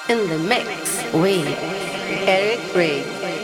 in the mix with Eric Reed.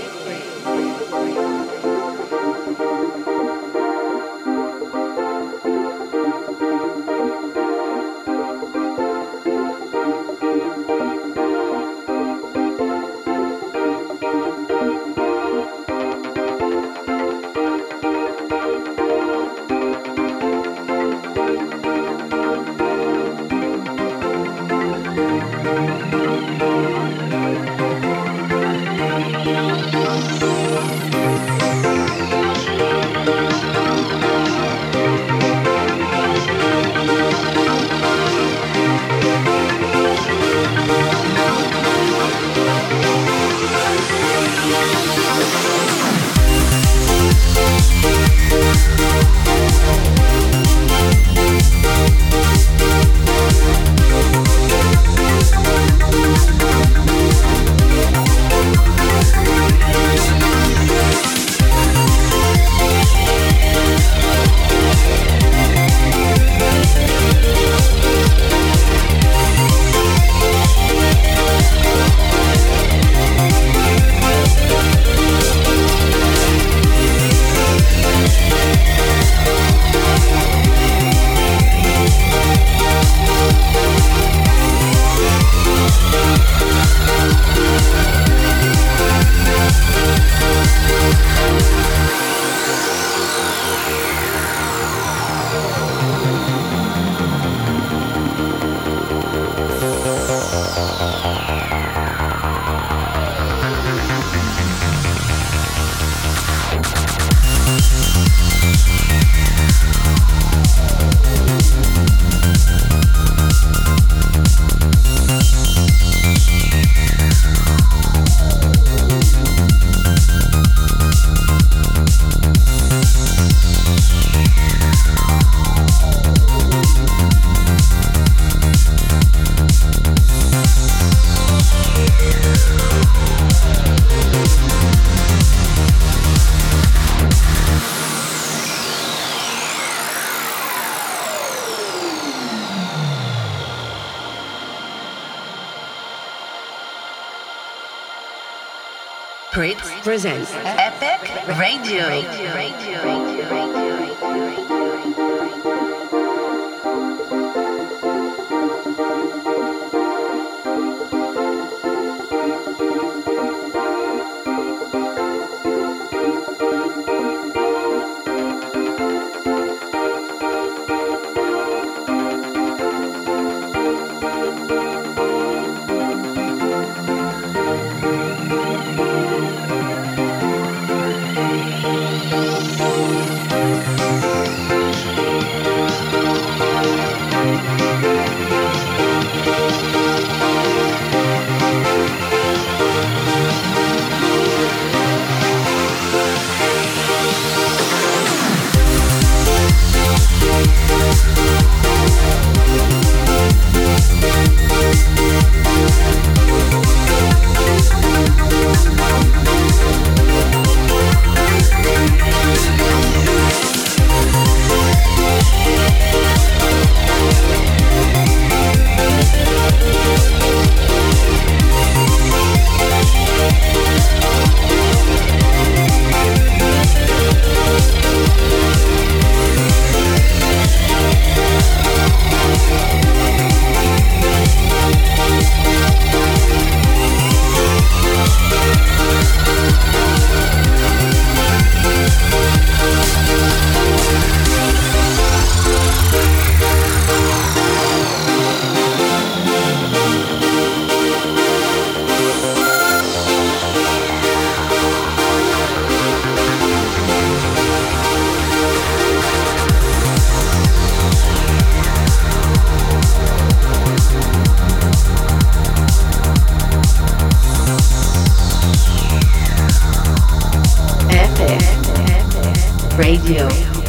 Fritz presents Epic Radio. Radio.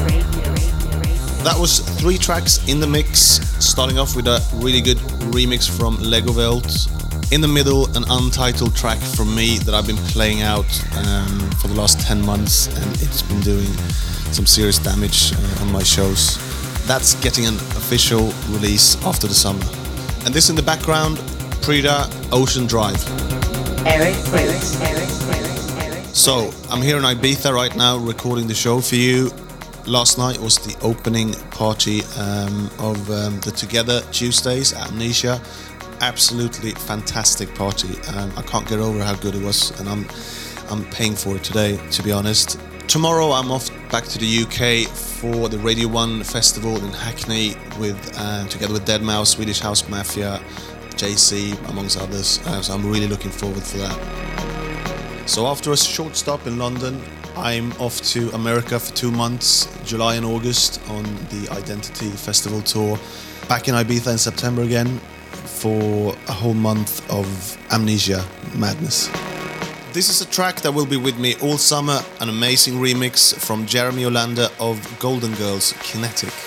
That was 3 tracks in the mix, starting off with a really good remix from Lego Velt. In the middle, an untitled track from me that I've been playing out for the last 10 months, and it's been doing some serious damage on my shows. That's getting an official release after the summer. And this in the background, Prida, Ocean Drive. Eric Prydz. So, I'm here in Ibiza right now recording the show for you. Last night was the opening party of the Together Tuesdays at Amnesia. Absolutely fantastic party. I can't get over how good it was, and I'm paying for it today, to be honest. Tomorrow I'm off back to the UK for the Radio 1 festival in Hackney together with Deadmau5, Swedish House Mafia, JC, amongst others. So I'm really looking forward for that. So after a short stop in London, I'm off to America for 2 months, July and August, on the Identity Festival tour. Back in Ibiza in September again for a whole month of Amnesia madness. This is a track that will be with me all summer, an amazing remix from Jeremy Olander of Golden Girls, Kinetic.